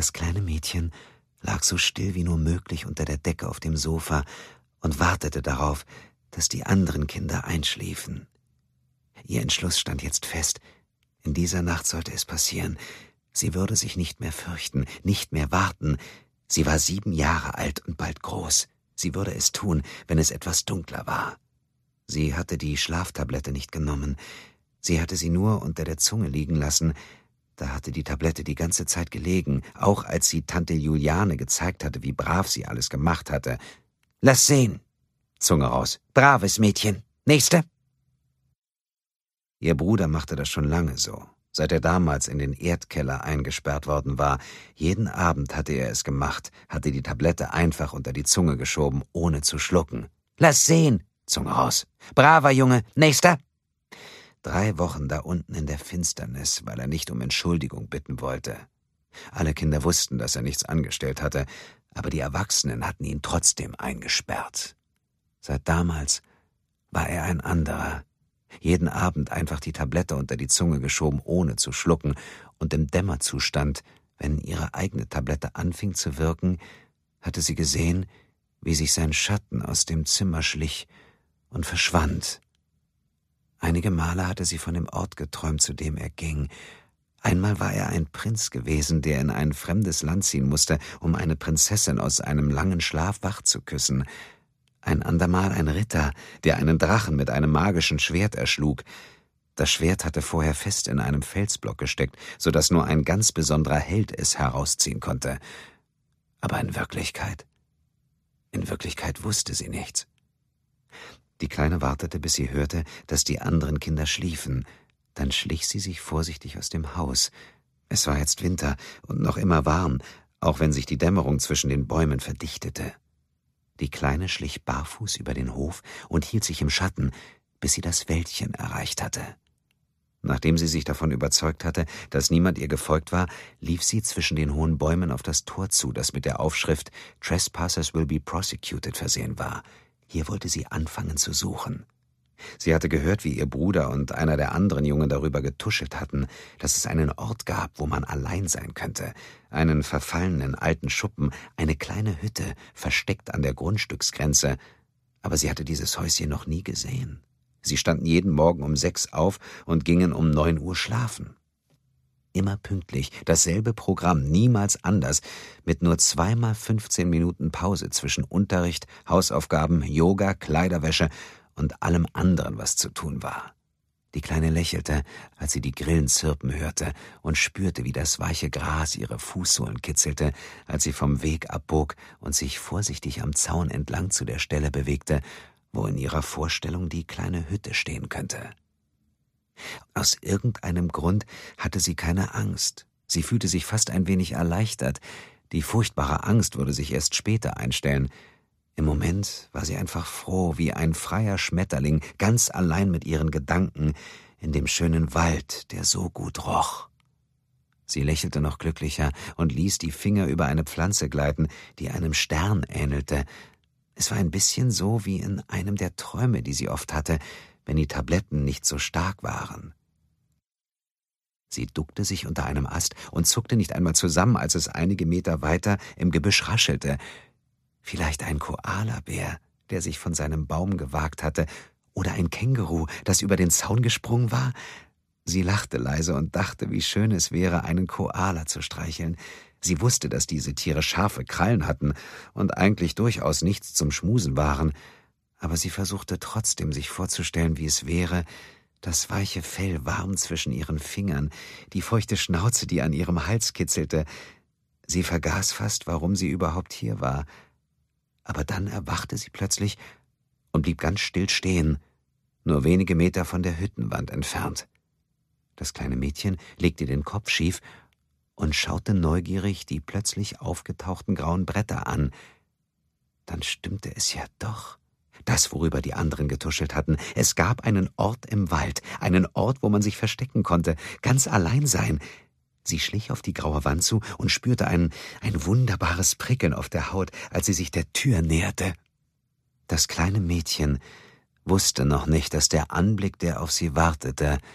Das kleine Mädchen lag so still wie nur möglich unter der Decke auf dem Sofa und wartete darauf, dass die anderen Kinder einschliefen. Ihr Entschluss stand jetzt fest. In dieser Nacht sollte es passieren. Sie würde sich nicht mehr fürchten, nicht mehr warten. Sie war 7 Jahre alt und bald groß. Sie würde es tun, wenn es etwas dunkler war. Sie hatte die Schlaftablette nicht genommen. Sie hatte sie nur unter der Zunge liegen lassen. Da hatte die Tablette die ganze Zeit gelegen, auch als sie Tante Juliane gezeigt hatte, wie brav sie alles gemacht hatte. »Lass sehen«, Zunge raus. »Braves Mädchen. Nächste.« Ihr Bruder machte das schon lange so, seit er damals in den Erdkeller eingesperrt worden war. Jeden Abend hatte er es gemacht, hatte die Tablette einfach unter die Zunge geschoben, ohne zu schlucken. »Lass sehen«, Zunge raus. »Braver Junge. Nächster.« 3 Wochen da unten in der Finsternis, weil er nicht um Entschuldigung bitten wollte. Alle Kinder wussten, dass er nichts angestellt hatte, aber die Erwachsenen hatten ihn trotzdem eingesperrt. Seit damals war er ein anderer. Jeden Abend einfach die Tablette unter die Zunge geschoben, ohne zu schlucken, und im Dämmerzustand, wenn ihre eigene Tablette anfing zu wirken, hatte sie gesehen, wie sich sein Schatten aus dem Zimmer schlich und verschwand. Einige Male hatte sie von dem Ort geträumt, zu dem er ging. Einmal war er ein Prinz gewesen, der in ein fremdes Land ziehen musste, um eine Prinzessin aus einem langen Schlaf wach zu küssen. Ein andermal ein Ritter, der einen Drachen mit einem magischen Schwert erschlug. Das Schwert hatte vorher fest in einem Felsblock gesteckt, so dass nur ein ganz besonderer Held es herausziehen konnte. Aber in Wirklichkeit wusste sie nichts. Die Kleine wartete, bis sie hörte, dass die anderen Kinder schliefen. Dann schlich sie sich vorsichtig aus dem Haus. Es war jetzt Winter und noch immer warm, auch wenn sich die Dämmerung zwischen den Bäumen verdichtete. Die Kleine schlich barfuß über den Hof und hielt sich im Schatten, bis sie das Wäldchen erreicht hatte. Nachdem sie sich davon überzeugt hatte, dass niemand ihr gefolgt war, lief sie zwischen den hohen Bäumen auf das Tor zu, das mit der Aufschrift »Trespassers will be prosecuted« versehen war. Hier wollte sie anfangen zu suchen. Sie hatte gehört, wie ihr Bruder und einer der anderen Jungen darüber getuschelt hatten, dass es einen Ort gab, wo man allein sein könnte, einen verfallenen alten Schuppen, eine kleine Hütte, versteckt an der Grundstücksgrenze. Aber sie hatte dieses Häuschen noch nie gesehen. Sie standen jeden Morgen um 6 auf und gingen um 9 Uhr schlafen. Immer pünktlich, dasselbe Programm, niemals anders, mit nur 2-mal 15 Minuten Pause zwischen Unterricht, Hausaufgaben, Yoga, Kleiderwäsche und allem anderen, was zu tun war. Die Kleine lächelte, als sie die Grillen zirpen hörte und spürte, wie das weiche Gras ihre Fußsohlen kitzelte, als sie vom Weg abbog und sich vorsichtig am Zaun entlang zu der Stelle bewegte, wo in ihrer Vorstellung die kleine Hütte stehen könnte. Aus irgendeinem Grund hatte sie keine Angst. Sie fühlte sich fast ein wenig erleichtert. Die furchtbare Angst würde sich erst später einstellen. Im Moment war sie einfach froh, wie ein freier Schmetterling, ganz allein mit ihren Gedanken, in dem schönen Wald, der so gut roch. Sie lächelte noch glücklicher und ließ die Finger über eine Pflanze gleiten, die einem Stern ähnelte. Es war ein bisschen so wie in einem der Träume, die sie oft hatte, wenn die Tabletten nicht so stark waren. Sie duckte sich unter einem Ast und zuckte nicht einmal zusammen, als es einige Meter weiter im Gebüsch raschelte. Vielleicht ein Koalabär, der sich von seinem Baum gewagt hatte, oder ein Känguru, das über den Zaun gesprungen war. Sie lachte leise und dachte, wie schön es wäre, einen Koala zu streicheln. Sie wusste, dass diese Tiere scharfe Krallen hatten und eigentlich durchaus nichts zum Schmusen waren, aber sie versuchte trotzdem, sich vorzustellen, wie es wäre, das weiche Fell warm zwischen ihren Fingern, die feuchte Schnauze, die an ihrem Hals kitzelte. Sie vergaß fast, warum sie überhaupt hier war. Aber dann erwachte sie plötzlich und blieb ganz still stehen, nur wenige Meter von der Hüttenwand entfernt. Das kleine Mädchen legte den Kopf schief und schaute neugierig die plötzlich aufgetauchten grauen Bretter an. Dann stimmte es ja doch. Das, worüber die anderen getuschelt hatten. Es gab einen Ort im Wald, einen Ort, wo man sich verstecken konnte, ganz allein sein. Sie schlich auf die graue Wand zu und spürte ein wunderbares Prickeln auf der Haut, als sie sich der Tür näherte. Das kleine Mädchen wusste noch nicht, dass der Anblick, der auf sie wartete,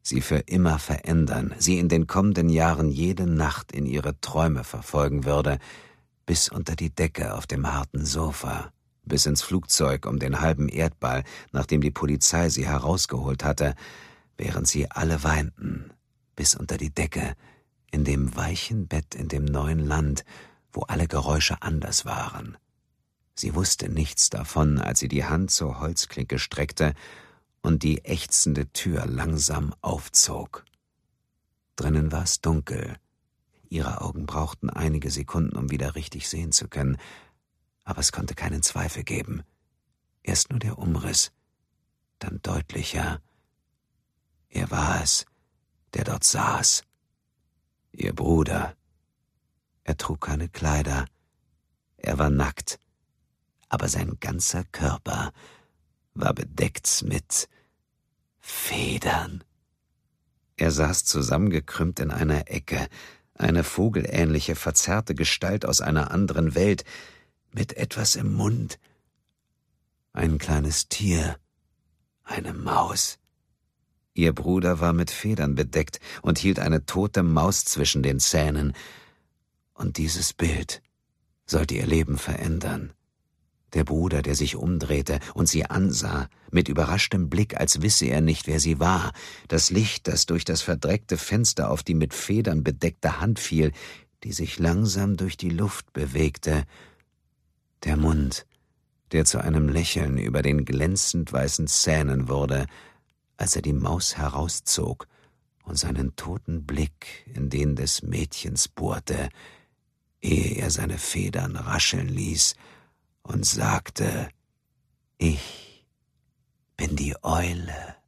sie für immer verändern, sie in den kommenden Jahren jede Nacht in ihre Träume verfolgen würde, bis unter die Decke auf dem harten Sofa, bis ins Flugzeug um den halben Erdball, nachdem die Polizei sie herausgeholt hatte, während sie alle weinten, bis unter die Decke, in dem weichen Bett in dem neuen Land, wo alle Geräusche anders waren. Sie wusste nichts davon, als sie die Hand zur Holzklinke streckte und die ächzende Tür langsam aufzog. Drinnen war es dunkel. Ihre Augen brauchten einige Sekunden, um wieder richtig sehen zu können, aber es konnte keinen Zweifel geben. Erst nur der Umriss, dann deutlicher. Er war es, der dort saß. Ihr Bruder. Er trug keine Kleider. Er war nackt, aber sein ganzer Körper war bedeckt mit Federn. Er saß zusammengekrümmt in einer Ecke, eine vogelähnliche, verzerrte Gestalt aus einer anderen Welt, mit etwas im Mund. Ein kleines Tier, eine Maus. Ihr Bruder war mit Federn bedeckt und hielt eine tote Maus zwischen den Zähnen. Und dieses Bild sollte ihr Leben verändern. Der Bruder, der sich umdrehte und sie ansah, mit überraschtem Blick, als wisse er nicht, wer sie war. Das Licht, das durch das verdreckte Fenster auf die mit Federn bedeckte Hand fiel, die sich langsam durch die Luft bewegte. Der Mund, der zu einem Lächeln über den glänzend weißen Zähnen wurde, als er die Maus herauszog und seinen toten Blick in den des Mädchens bohrte, ehe er seine Federn rascheln ließ und sagte: »Ich bin die Eule.«